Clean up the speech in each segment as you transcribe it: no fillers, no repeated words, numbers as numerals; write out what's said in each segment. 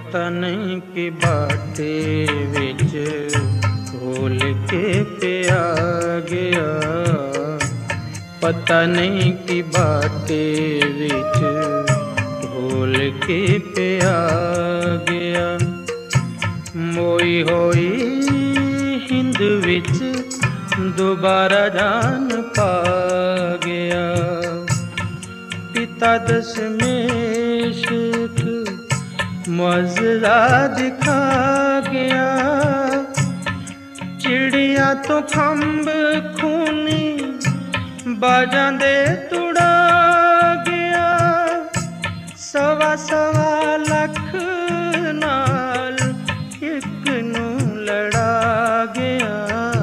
पता नहीं कि बाटे विच घोल के पिया गया, पता नहीं कि बाटे विच घोल के पिया गया। मोई होई हिंद विच दोबारा जान पा गया। पिता दशमेश मुअज़्ज़ा दिखा गया। चिड़िया तो खंभ खूनी बाजां दे तुड़ा गया। सवा सवा लख नाल एक नू लड़ा गया।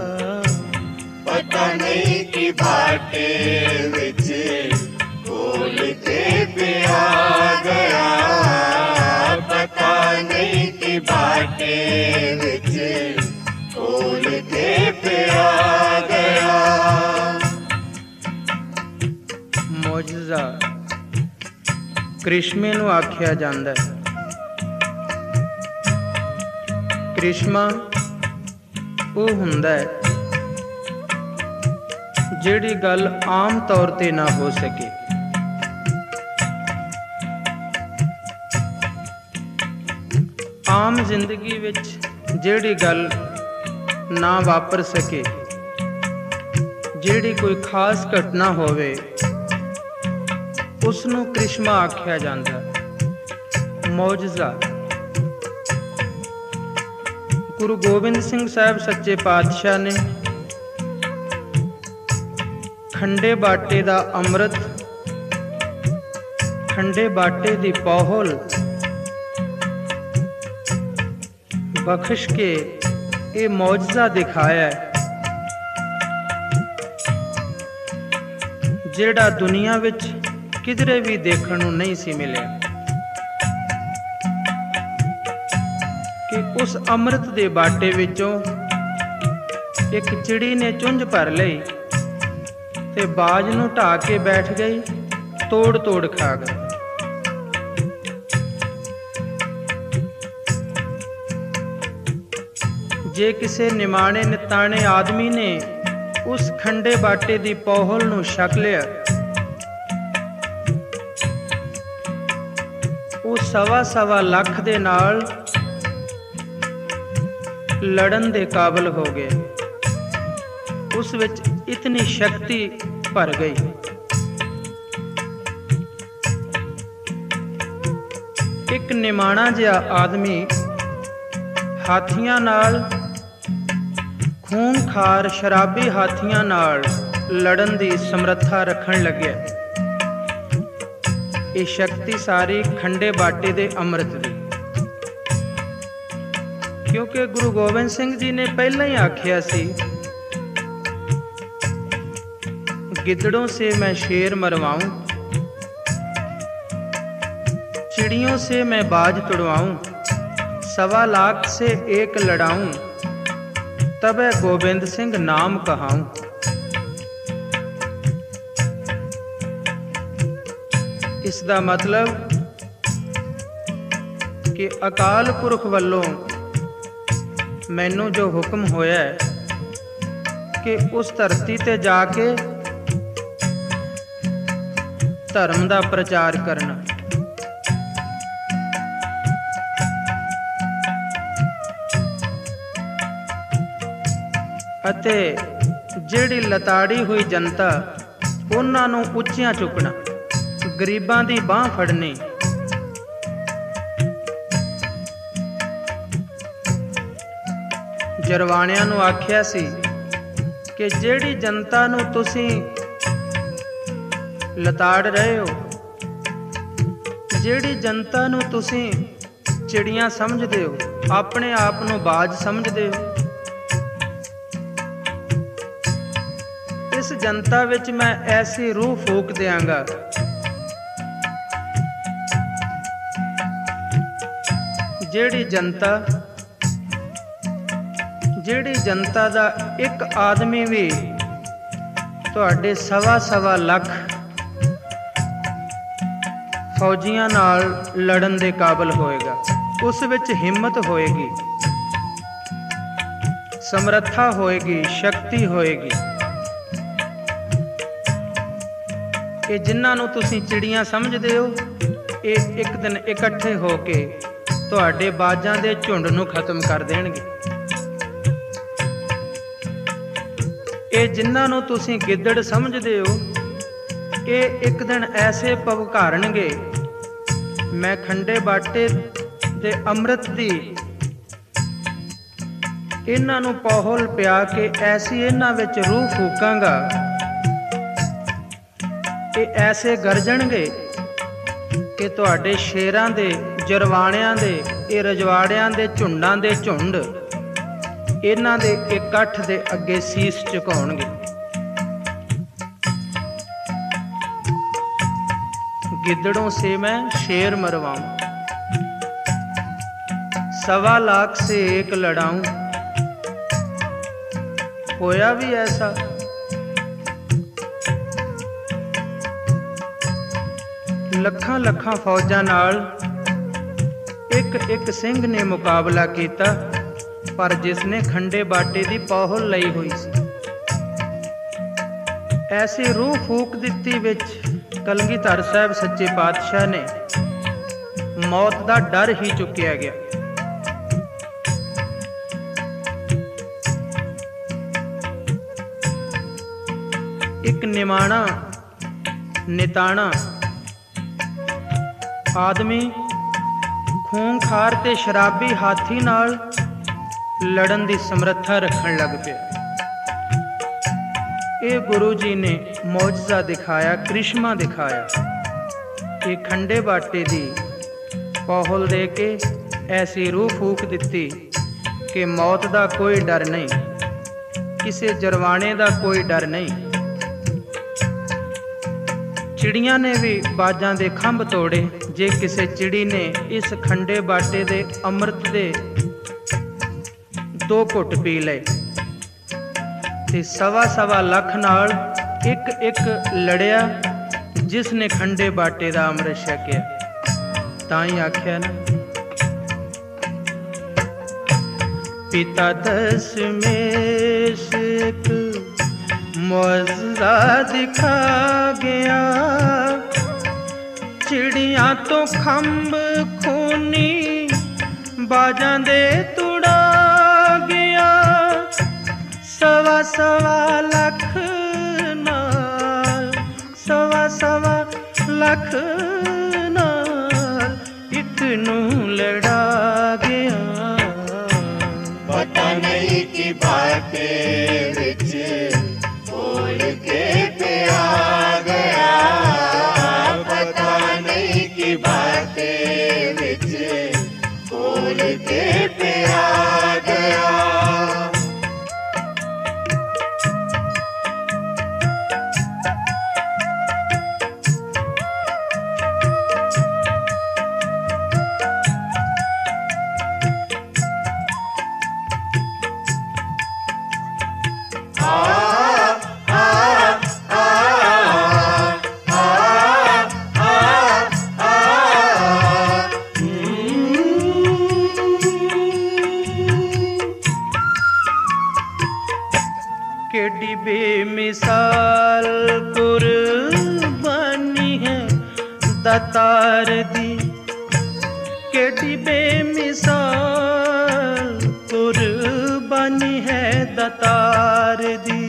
पता नहीं कि बाटे विच घोल के पिया गया। पता नहीं कि बाटे विच घोल के पिया गया। मुअज़्ज़ा करिश्मे नूं आखिया जांदा है। करिश्मा ਉਹ ਹੁੰਦਾ ਹੈ ਜਿਹੜੀ ਗੱਲ ਆਮ ਤੌਰ ਤੇ ਨਾ ਹੋ ਸਕੇ। ਆਮ ਜ਼ਿੰਦਗੀ ਵਿੱਚ ਜਿਹੜੀ ਗੱਲ ਨਾ ਵਾਪਰ ਸਕੇ, ਜਿਹੜੀ ਕੋਈ ਖਾਸ ਘਟਨਾ ਹੋਵੇ, ਉਸ ਨੂੰ ਕਰਿਸ਼ਮਾ ਆਖਿਆ ਜਾਂਦਾ, ਮੁਅੱਜਜ਼ਾ। ਗੁਰੂ ਗੋਬਿੰਦ ਸਿੰਘ ਸਾਹਿਬ ਸੱਚੇ ਪਾਤਸ਼ਾਹ ਨੇ ਖੰਡੇ ਬਾਟੇ ਦਾ ਅੰਮ੍ਰਿਤ, ਖੰਡੇ ਬਾਟੇ ਦੀ ਪੌਹਲ ਬਖਸ਼ ਕੇ ਇਹ ਮੁਅੱਜਜ਼ਾ ਦਿਖਾਇਆ ਜਿਹੜਾ ਦੁਨੀਆ ਵਿੱਚ ਕਿਧਰੇ ਵੀ ਦੇਖਣ ਨੂੰ ਨਹੀਂ ਸੀ ਮਿਲਿਆ। ਕਿ ਉਸ ਅੰਮ੍ਰਿਤ ਦੇ ਬਾਟੇ ਵਿੱਚੋਂ ਇੱਕ ਚਿੜੀ ਨੇ ਚੁੰਝ ਭਰ ਲਈ ਤੇ ਬਾਜ ਨੂੰ ਢਾ ਕੇ ਬੈਠ ਗਈ, ਤੋੜ ਤੋੜ ਖਾ ਗਈ। ਜੇ ਕਿਸੇ ਨਿਮਾਣੇ ਨਿਤਾਣੇ ਆਦਮੀ ਨੇ ਉਸ ਖੰਡੇ ਬਾਟੇ ਦੀ ਪੌਹਲ ਨੂੰ ਛਕ ਲਿਆ, ਉਹ ਸਵਾ ਸਵਾ ਲੱਖ ਦੇ ਨਾਲ ਲੜਨ ਦੇ ਕਾਬਲ ਹੋ ਗਏ। ਉਸ ਵਿੱਚ ਇਤਨੀ ਸ਼ਕਤੀ ਭਰ ਗਈ। ਇੱਕ ਨਿਮਾਣਾ ਜਿਹਾ ਆਦਮੀ ਹਾਥੀਆਂ ਨਾਲ, ਖੂਨਖਾਰ ਸ਼ਰਾਬੀ ਹਾਥੀਆਂ ਨਾਲ ਲੜਨ ਦੀ ਸਮਰੱਥਾ ਰੱਖਣ ਲੱਗਿਆ। ਇਹ ਸ਼ਕਤੀ ਸਾਰੀ ਖੰਡੇ ਬਾਟੇ ਦੇ ਅੰਮ੍ਰਿਤ ਦੀ। ਕਿਉਂਕਿ ਗੁਰੂ ਗੋਬਿੰਦ ਸਿੰਘ ਜੀ ਨੇ ਪਹਿਲਾਂ ਹੀ ਆਖਿਆ ਸੀ, गिद्दड़ों से मैं शेर मरवाऊं, चिड़ियों से मैं बाज तुड़वाऊं, सवा लाख से एक लड़ाऊं, तबे गोबिंद सिंह नाम कहाऊं। इस दा मतलब कि अकाल पुरख वालों मैनू जो हुक्म होया है कि उस धरती ते जाके धर्म का प्रचार करना। अते जिहड़ी लताड़ी हुई जनता उन्हां नूं उच्चियां चुकना, गरीबां दी बांह फड़नी। जरवाणियां नूं आखिया सी कि जिहड़ी जनता नूं तुसीं लताड़ रहे हो, जिहड़ी जनता नूं तुसीं चिड़ियां समझदे हो, अपने आप नूं बाज समझदे हो, इस जनता विच मैं ऐसी रूह फूक दियांगा जिहड़ी जनता दा एक आदमी भी तुहाडे सवा सवा लख फौजियां नाल लड़न दे काबिल होएगा। ਉਸ ਵਿੱਚ ਹਿੰਮਤ ਹੋਏਗੀ, ਸਮਰੱਥਾ ਹੋਏਗੀ, ਸ਼ਕਤੀ ਹੋਏਗੀ। ਇਹ ਜਿਨ੍ਹਾਂ ਨੂੰ ਤੁਸੀਂ ਚਿੜੀਆਂ ਸਮਝਦੇ ਹੋ, ਇਹ ਇੱਕ ਦਿਨ ਇਕੱਠੇ ਹੋ ਕੇ ਤੁਹਾਡੇ ਬਾਜਾਂ ਦੇ ਝੁੰਡ ਨੂੰ ਖਤਮ ਕਰ ਦੇਣਗੇ। ਇਹ ਜਿਨ੍ਹਾਂ ਨੂੰ ਤੁਸੀਂ ਗਿੱਦੜ ਸਮਝਦੇ ਹੋ, ਇਹ ਇੱਕ ਦਿਨ ਐਸੇ ਭਵਕਾਰਨਗੇ, ਮੈਂ ਖੰਡੇ ਬਾਟੇ ਦੇ ਅੰਮ੍ਰਿਤ ਦੀ ਇਹਨਾਂ ਨੂੰ ਪੌਹਲ ਪਿਆ ਕੇ ਐਸੀ ਇਹਨਾਂ ਵਿੱਚ ਰੂਹ ਫੂਕਾਂਗਾ, ਇਹ ਐਸੇ ਗਰਜਣਗੇ ਕਿ ਤੁਹਾਡੇ ਸ਼ੇਰਾਂ ਦੇ, ਜਰਵਾਣਿਆਂ ਦੇ, ਇਹ ਰਜਵਾੜਿਆਂ ਦੇ ਝੁੰਡਾਂ ਦੇ ਝੁੰਡ ਇਹਨਾਂ ਦੇ ਇਕੱਠ ਦੇ ਅੱਗੇ ਸੀਸ ਝੁਕਾਉਣਗੇ। गिद्दड़ों से मैं शेर मरवाऊं, 1.25 लाख से एक लड़ाऊं। होया भी ऐसा। ਲੱਖਾਂ ਲੱਖਾਂ ਫੌਜਾਂ ਨਾਲ ਇੱਕ ਇੱਕ ਸਿੰਘ ਨੇ ਮੁਕਾਬਲਾ ਕੀਤਾ, ਪਰ ਜਿਸ ਨੇ ਖੰਡੇ ਬਾਟੇ ਦੀ ਪੌਹਲ ਲਈ ਹੋਈ ਸੀ, ਐਸੀ ਰੂਹ ਫੂਕ ਦਿੱਤੀ ਵਿੱਚ ਕਲਗੀਧਰ ਸਾਹਿਬ ਸੱਚੇ ਪਾਤਸ਼ਾਹ ਨੇ ਮੌਤ ਦਾ ਡਰ ਹੀ ਚੁੱਕਿਆ ਗਿਆ। ਇੱਕ ਨਿਮਾਣਾ ਨਿਤਾਣਾ ਆਦਮੀ ਖੂੰਖਾਰ ਤੇ ਸ਼ਰਾਬੀ ਹਾਥੀ ਨਾਲ ਲੜਨ ਦੀ ਸਮਰੱਥਾ ਰੱਖਣ ਲੱਗ ਪਿਆ। ਇਹ ਗੁਰੂ ਜੀ ਨੇ ਮੌਜਜ਼ਾ ਦਿਖਾਇਆ, ਕ੍ਰਿਸ਼ਮਾ ਦਿਖਾਇਆ ਕਿ ਖੰਡੇ ਬਾਟੇ ਦੀ ਪੌਹਲ ਦੇ ਕੇ ਐਸੀ ਰੂਹ ਫੂਕ ਦਿੱਤੀ ਕਿ ਮੌਤ ਦਾ ਕੋਈ ਡਰ ਨਹੀਂ, ਕਿਸੇ ਜਰਵਾਣੇ ਦਾ ਕੋਈ ਡਰ ਨਹੀਂ। ਚਿੜੀਆਂ ਨੇ ਵੀ ਬਾਜਾਂ ਦੇ ਖੰਭ ਤੋੜੇ। ਜੇ ਕਿਸੇ ਚਿੜੀ ਨੇ ਇਸ ਖੰਡੇ ਬਾਟੇ ਦੇ ਅੰਮ੍ਰਿਤ ਦੇ 2 ਘੁੱਟ ਪੀ ਲਏ ਤੇ 1.25 ਲੱਖ ਨਾਲ ਇੱਕ ਇੱਕ ਲੜਿਆ, ਜਿਸ ਨੇ ਖੰਡੇ ਬਾਟੇ ਦਾ ਅੰਮ੍ਰਿਤ ਛਕਿਆ। ਤਾਂ ਹੀ ਆਖਿਆ ਨਾ, ਪਿਤਾ ਦਸ਼ਮੇਸ਼ ਇੱਕ ਮੌਜਜ਼ਾ ਦਿਖਾ ਗਿਆ, ਚਿੜੀਆਂ ਤੋਂ ਖੰਭ ਖੂਨੀ ਬਾਜਾਂ ਦੇ ਤੁੜਾ ਗਿਆ। 1.25 ਲੱਖ ਨਾਲ 1.25 ਲੱਖ ਨਾਲ ਇੱਕ ਨੂੰ ਲੜਾ ਗਿਆ। ਪਤਾ ਨਹੀਂ ਕਿ ਬਾਟੇ ਵਿੱਚ ਖੋਲ ਕੇ ਪਿਆ ਗਿਆ, ਪਤਾ ਨਹੀਂ ਕਿ ਬਾਟੇ ਵਿੱਚ ਖੋਲ ਕੇ ਪਿਆ ਗਿਆ। केडी बेमिसाल कुर्बानी है दातार दी, केडी बेमिसाल कुर्बानी है दातार दी।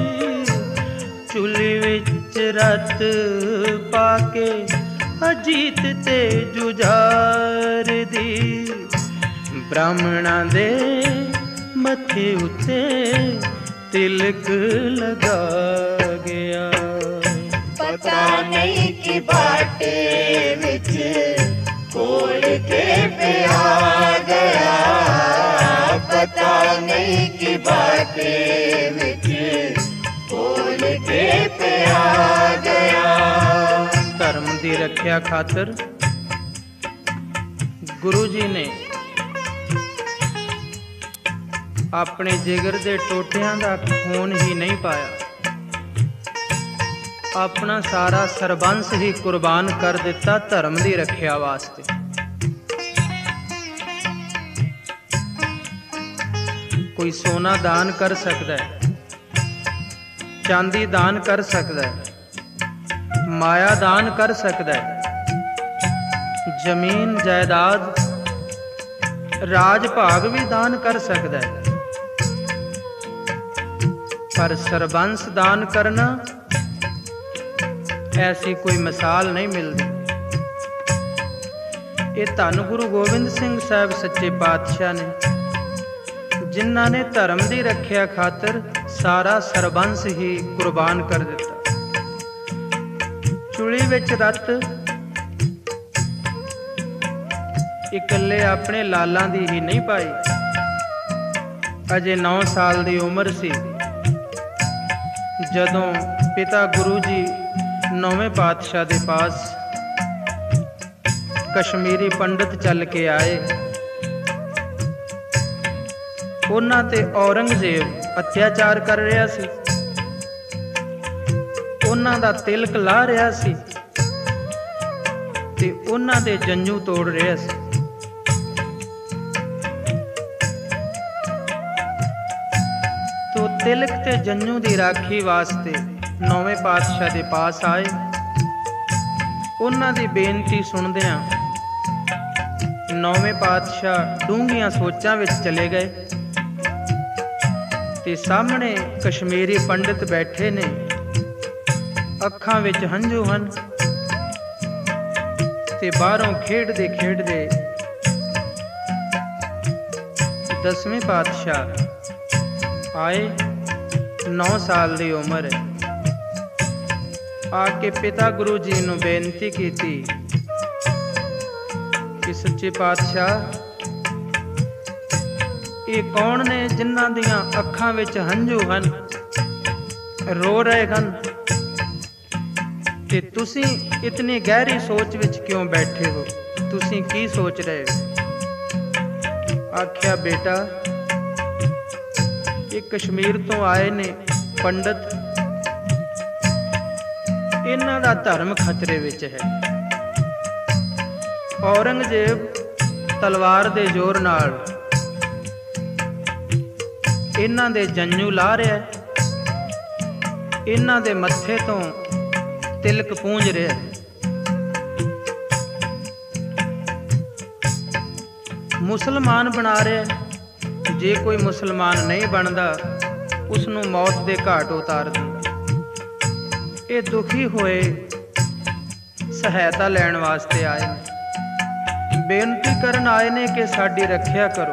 चुली विच रत पाके अजीत ते जुझार दी, ब्राह्मणां दे मथे उत्ते तिलक लगा गया। पता नहीं कि बाटे विच खोल के पिया गया, पता नहीं कि बाटे विच खोल के पिया गया। धर्म की रक्षा खातर गुरु जी ने अपने जिगर दे टोटियां दा खून ही नहीं पाया, अपना सारा सरबंस ही कुर्बान कर दिता धर्म की रक्षा वास्ते। कोई सोना दान कर सकता है, चांदी दान कर सकता है, माया दान कर सकता है, जमीन जायदाद राज भाग भी दान कर सकता है, पर सरबंस दान करना ऐसी कोई मिसाल नहीं मिलती। ये धन गुरु गोबिंद सिंह साहब सच्चे पातशाह ने, जिन्हों ने धर्म की रखिया खातर सारा सरबंस ही कुर्बान कर दिता। चुली विच रत इकल्ले अपने लालां दी ही नहीं पाई। अजे 9 साल की उम्र सी जदों पिता गुरु जी 9वें पातशाह के पास कश्मीरी पंडित चल के आए। उन्हां ते औरंगजेब अत्याचार कर रहा सी, उन्हां दा तिलक ला रहा सी ते उन्हां दे जंजू तोड़ रहा सी। तो तिलक ते जंजू की राखी वास्ते 9वें पातशाह के पास आए। उन्हां दी बेनती सुनदियां 9वें पातशाह डूंघियां सोचां विच चले गए ते सामने कश्मीरी पंडित बैठे ने, अखां विच हंझू हन ते बाहरों खेडदे खेडदे 10वें पातशाह आए। 9 साल की उम्र है। आके पिता गुरु जी नूं बेनती की कि सच्चे पातशाह ये कौन ने जिन्हां दियां अखां विच हंझू हन, रो रहे हन ते तुसी इतनी गहरी सोच विच क्यों बैठे हो, तुसी की सोच रहे हो? आख्या बेटा ये कश्मीर तो आए ने पंडित, इन्हां दा धर्म खतरे विच है। औरंगजेब तलवार दे जोर नाल इन्हां दे जंजू ला रहा है, इन्हां दे मत्थे तो तिलक पूंज रहा है। मुसलमान बना रहा है, जे कोई मुसलमान नहीं बनता उसनूं मौत दे घाट उतार दिंदा। ये दुखी होए सहायता लैण वास्ते आए ने, बेनती करन आए ने कि साडी रखिया करो।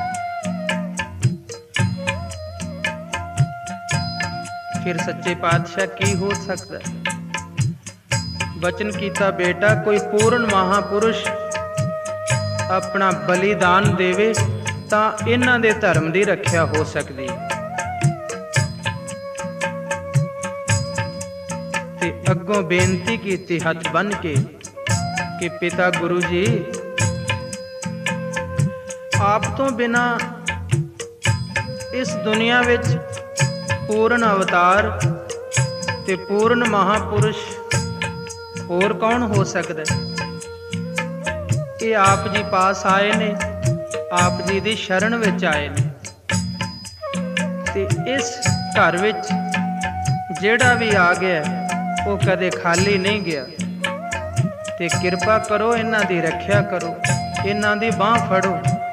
फिर सच्चे पातशाह की हो सकता है? बचन कीता बेटा कोई पूर्ण महापुरुष अपना बलिदान देवे तां इन्हां दे धर्म की रखिया हो सकती है। ते अगों बेनती की हथ बन के कि पिता गुरु जी आप तो बिना इस दुनिया विच पूर्ण अवतार ते पूर्ण महापुरुष होर कौन हो सकता है? ये आप जी पास आए ने, आप जी दी शरण विच आए ने ते इस घर विच जेड़ा भी आ गया वो कदे खाली नहीं गया। ते किरपा करो इन्हां दी रखिया करो, इन्हां दी बांह फड़ो।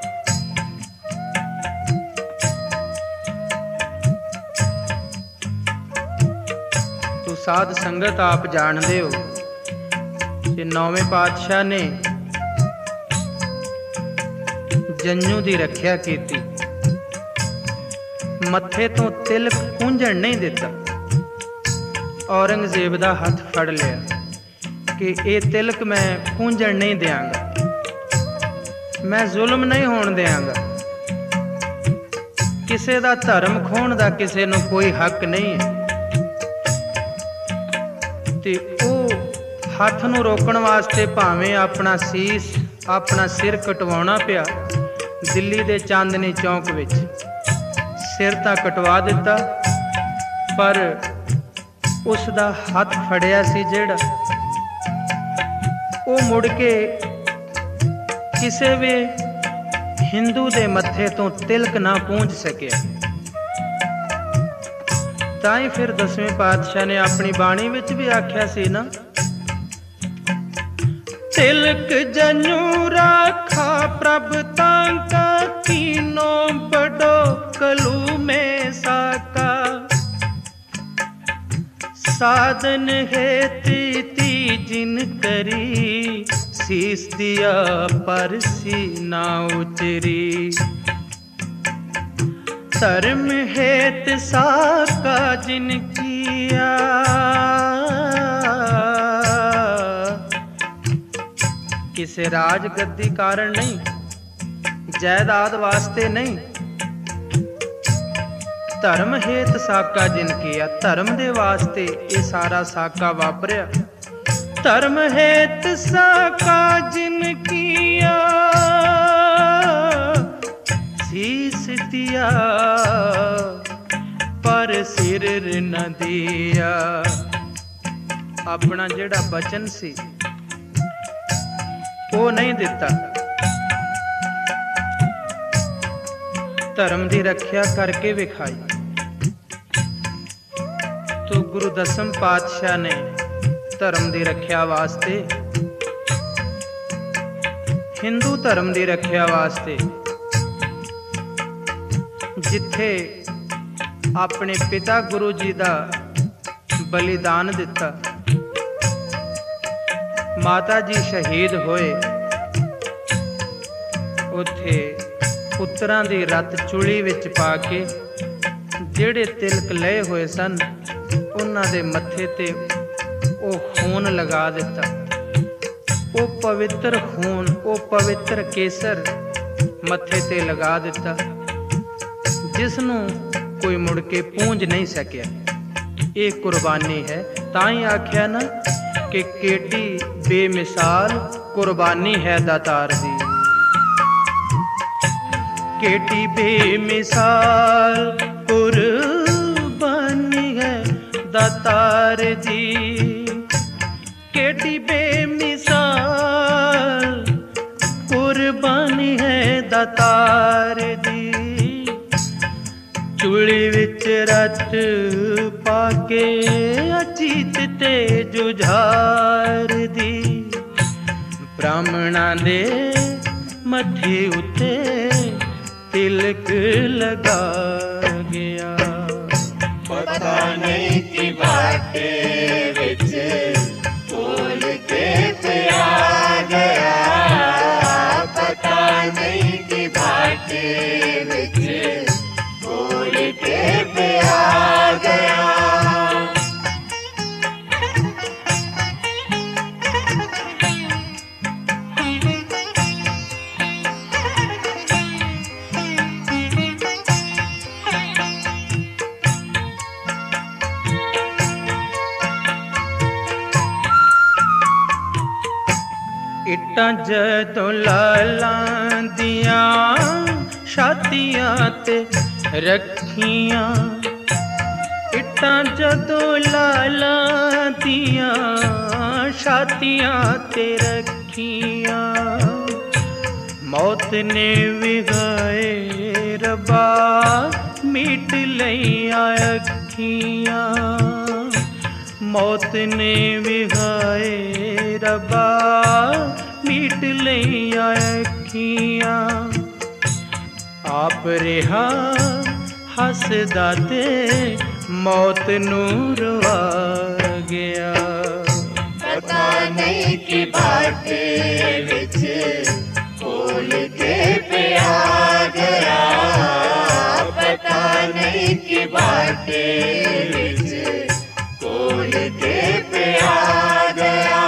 तो साध संगत आप जानते हो कि 9वें पातशाह ने जंजू की रखिया की, मत्थे तो तिलक पूंझण नहीं दिता। औरंगजेब का हथ फड़ लिया कि ये तिलक मैं पूंझण नहीं देंगा, मैं जुल्म नहीं होण देंगा। किसी का धर्म खोण का किसी नूं कोई हक नहीं है। ते वो हथ नूं रोकण वास्ते भावें अपना सीस अपना सिर कटवाउणा पिया। दिल्ली दे चांदनी चौक विच सिर तां कटवा दिता, पर उसदा हथ फड़िया सी जिहड़ा वो मुड़ के किसी भी हिंदू दे मत्थे मत्थे तो तिलक ना पहुंच सकिया। ताई फिर 10वें पातशाह ने अपनी बाणी विच भी आख्या सी ना, तिलक जनु राखा प्रभ तांका, कीनो बड़ो कलू में साका। साधन है ती जिन करी, शीस दिया पर सी ना उतरी। धर्म हेत साका जिन किया, किसे राज गद्दी कारण नहीं, जायदाद वास्ते नहीं। धर्म हेत साका जिन किया, धर्म दे वास्ते ये सारा साका वापरिया। धर्म हेत साका जिन किया, शीस दिया पर सिर न दिया। अपना जेड़ा बचन सी वो नहीं दिता। धर्म की रक्षा करके विखाई। तो गुरु 10वें पातशाह ने धर्म की रक्षा वास्ते, हिंदू धर्म की रक्षा वास्ते, जिथे अपने पिता गुरु जी का बलिदान दिता, माता जी शहीद होए, उथे पुत्रां दी रत चुली विच पा के जेड़े तिलक लए होए सन, उन्हां दे मत्थे ते ओ खून लगा दिता। ओ पवित्र खून, ओ पवित्र केसर मत्थे ते लगा दिता, जिसनों कोई मुड़ के पूंज नहीं सकिया। ये कुर्बानी है। ताई आख्या ना कि केडी बेमिसाल कुर्बानी है दातार दी। केडी बेमिसाल कुर्बानी है दातार दी। केडी बेमिसाल कुर्बानी है दातार दी। चूड़ी विच रत पाके अजीत ते जुझार दी। ब्राह्मणा दे मथे उते तिलक लगा गया। पता नहीं कि बाटे विच फूल के पे आ गया। पता नहीं कि बाटे विच फूल के पे आ गया। इट्टां जदों लालां दियां छातियां ते रखियां। इट्टां जदों लालां दियां छातियां ते रखियां। मौत ने विगाए रब्बा मीट लईयां अखियां। मौत ने विगाए रब्बा मीट लईयां अखियां। आप रिहा हसदा ते मौत नूं रुआ गया। पता नहीं कि बाटे विच फूल के पे आ गया। पता नहीं कि बाटे विच फूल के पे आ गया।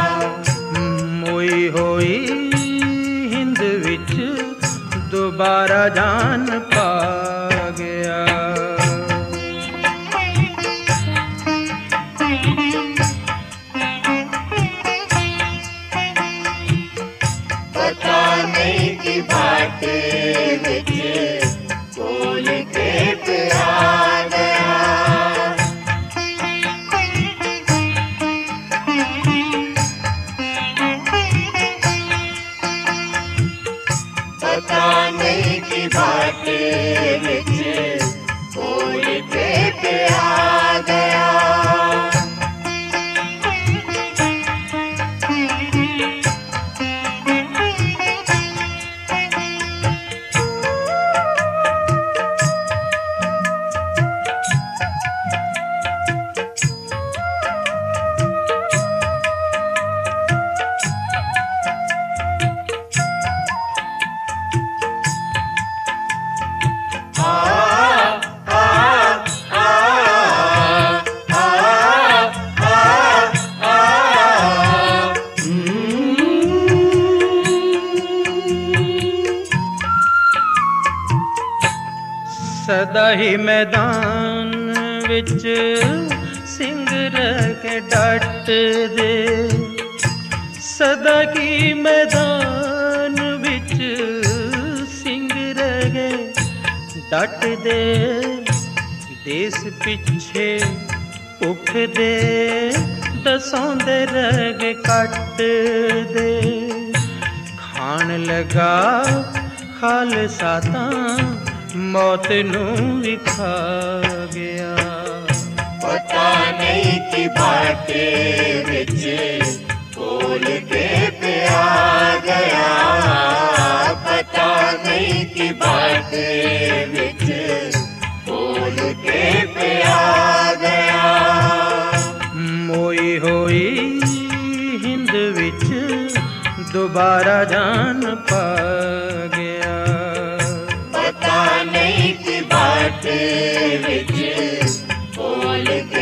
मोई होई हिंद विच दोबारा जान पा गया। पता नहीं कि बाटे विच फूल के पे आ गया। पता नहीं कि बाटे विच कोल के पे आ गया। सदा ही मैदान विच सिंह रह के डट दे, सदा की मैदान विच सिंह रह गए डट दे। देश पिछे उख दे दसौंदे रग कट दे। खान लगा खालसा तां मौत नू भी खा गया। पता नहीं कि बाटे विच कोल के पे आ गया। पता नहीं कि बाटे विच कोल के पे आ गया। मोई होई हिंद विच दोबारा जान पा गया। पता नहीं कि बाटे विच कोल